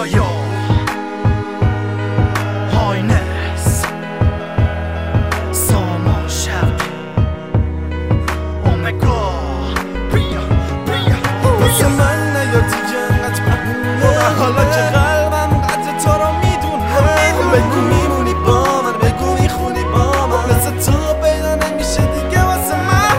یا هاینس سامان شرقی اومگا بیا واسه من نیا دیگه انقدر بهونه حالا که قلبم قدر تو رو میدونم بگو میمونی با من بگو میخونی با من مثل تو پیدا نمیشه دیگه واسه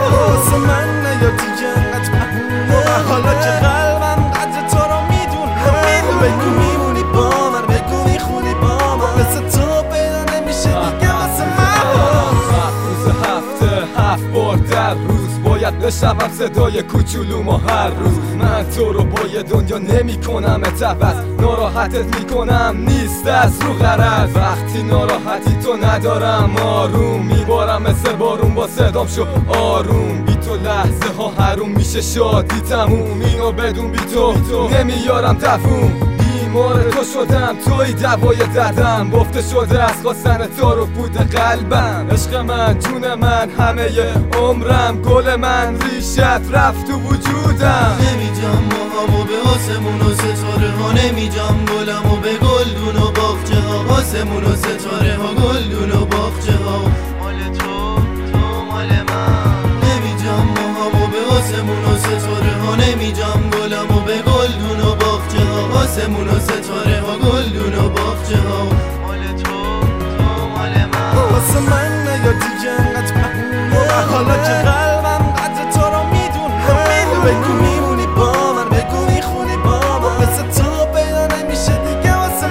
من نیا دیگه انقدر بهونه حالا که قلبم قدر تو رو میدونم بگو میمونی با من بگو میخونی با من مثل تو پیدا نمیشه دیگه واسه من روز هفته 7 بار در روز باید بشنوم صدای کوچولومو هر روز من تو رو با یه دنیا نمی کنم اتفاق ناراحتت میکنم نیست از رو غرض وقتی ناراحتی تو ندارم آروم میبارم مثل بارون با صدام شو آروم بی تو لحظه ها حروم میشه شادی تموم اینو بدون بی تو نمیارم تفوم بیمار تو شدم توی دوای دردم گفته شده از خواستن تو رو بود قلبم عشق من جون من همه عمرم گل من ریشت رفت تو وجودم نمیجام موهامو به آسمون و ستاره ها نمیجام گلمو به گلدون و باغچه ها آسمون و ستاره ها گلدون و باغچه ها مال تو مال من نمیجام موهامو به آسمون و ستاره ها نمیجام گلمو به گلدون و باغچه ها آسمون و ستاره ها گلدون و باغچه ها مال تو مال من واسه من نیا دیگه انقدر بهونه حالا که قلبم قدر تو رو میدونم بگو میمونی با من بگو میخونی با من مثل تو پیدا نمیشه دیگه واسه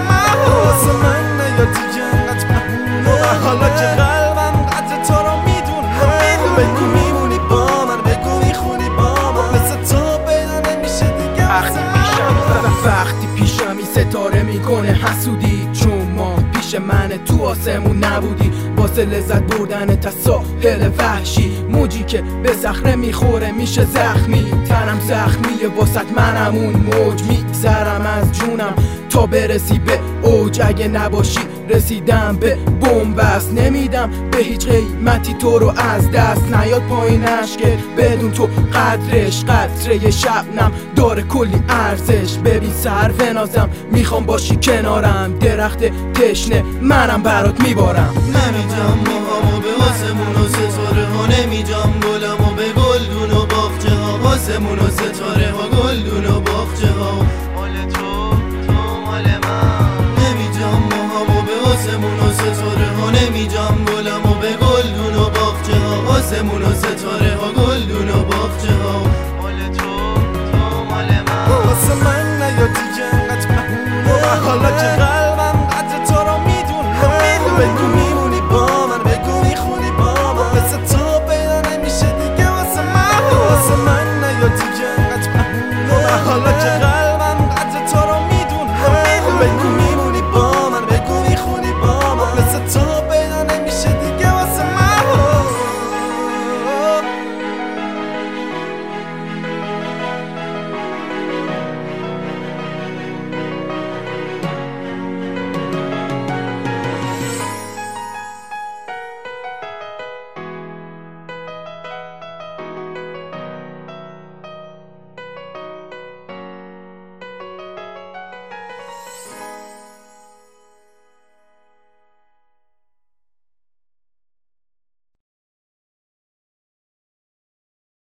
من نیا دیگه انقدر بهونه حالا که قلبم قدر تو رو میدونم بگو میمونی با من بگو میخونی با من مثل تو پیدا نمیشه دیگه واسه وقتی پیشمی ستاره میکنه حسودی چون ما پیش من تو آسمون نبودی واسه لذت بردن تا ساحل وحشی موجی که به صخره میخوره میشه زخمی تنم زخمیه واسط منم اون موج میگذرم از جونم تا برسی به اوج اگه نباشی رسیدم به بنبست نمیدم به هیچ قیمتی تو رو از دست نیاد پایینش که بدون تو قدرش قطره شبنم داره کلی ارزش ببین سر و نازم میخوام باشی کنارم درخت تشنه منم برات میبارم نمیجام موهامو به آسمون و ستاره ها نمیجام گلمو به گلدون و باغچه ها آسمون و ستاره ها گلدون و باغچه ها مال تو مال من نمیجام موهامو به آسمون و ستاره ها نمیجام گلمو به گلدون و باغچه ها آسمون و ستاره ها گلدون و باغچه ها مال تو مال من واسه من نیا دیگه انقدر بهونه حالا که قلبم قدر تو رو میدونم بگو